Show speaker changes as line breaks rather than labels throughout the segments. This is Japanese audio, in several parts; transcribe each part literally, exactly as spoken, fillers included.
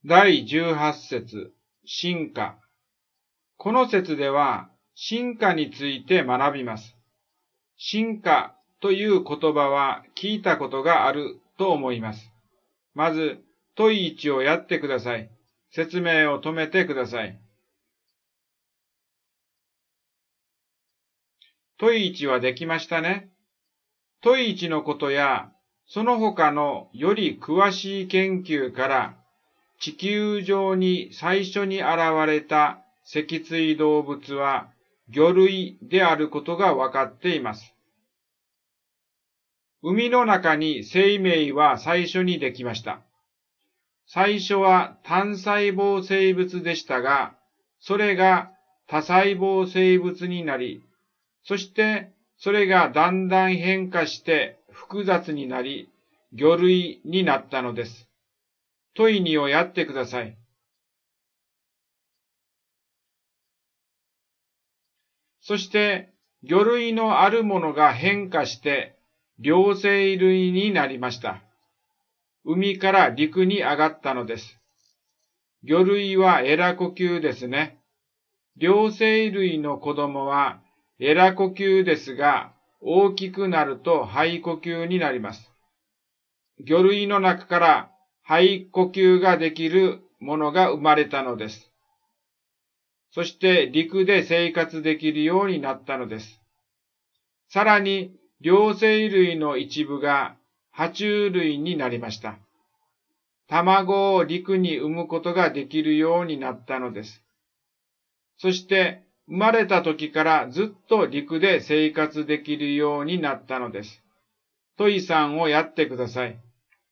だいじゅうはち節、進化。この節では、進化について学びます。進化という言葉は聞いたことがあると思います。まず、問いいちをやってください。説明を止めてください。問いいちはできましたね。問いいちのことや、その他のより詳しい研究から、地球上に最初に現れた脊椎動物は魚類であることがわかっています。海の中に生命は最初にできました。最初は単細胞生物でしたが、それが多細胞生物になり、そしてそれがだんだん変化して複雑になり、魚類になったのです。問いにをやってください。そして、魚類のあるものが変化して、両生類になりました。海から陸に上がったのです。魚類はエラ呼吸ですね。両生類の子供はエラ呼吸ですが、大きくなると肺呼吸になります。魚類の中から肺呼吸ができるものが生まれたのです。そして陸で生活できるようになったのです。さらに両生類の一部が爬虫類になりました。卵を陸に産むことができるようになったのです。そして生まれた時からずっと陸で生活できるようになったのです。問いさんをやってください。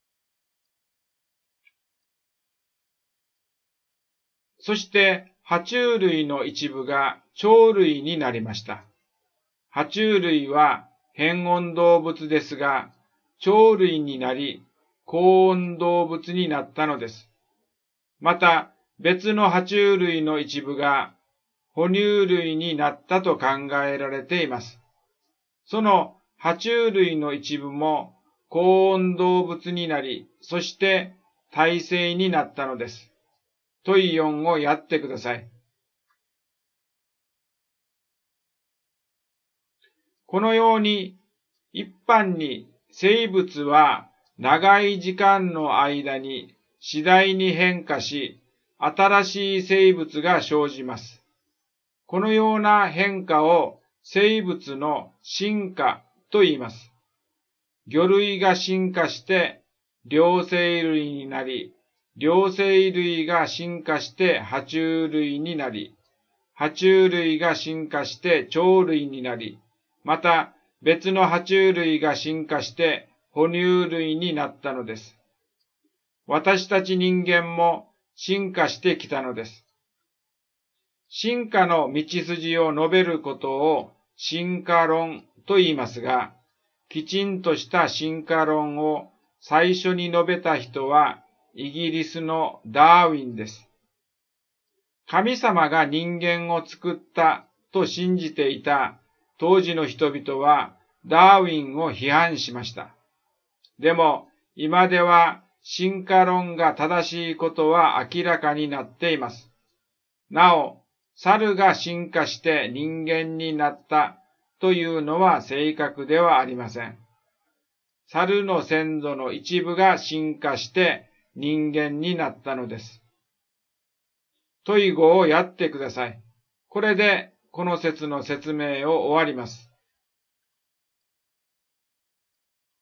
そして、爬虫類の一部が鳥類になりました。爬虫類は変温動物ですが、鳥類になり、高温動物になったのです。また、別の爬虫類の一部が哺乳類になったと考えられています。その爬虫類の一部も高温動物になり、そして胎生になったのです。問いよんをやってください。このように、一般に生物は長い時間の間に次第に変化し、新しい生物が生じます。このような変化を生物の進化と言います。魚類が進化して両生類になり、両生類が進化して爬虫類になり、爬虫類が進化して鳥類になり、また別の爬虫類が進化して哺乳類になったのです。私たち人間も進化してきたのです。進化の道筋を述べることを進化論と言いますが、きちんとした進化論を最初に述べた人はイギリスのダーウィンです。神様が人間を作ったと信じていた当時の人々はダーウィンを批判しました。でも今では進化論が正しいことは明らかになっています。なお、猿が進化して人間になったというのは正確ではありません。猿の先祖の一部が進化して人間になったのです。問いごをやってください。これでこの説の説明を終わります。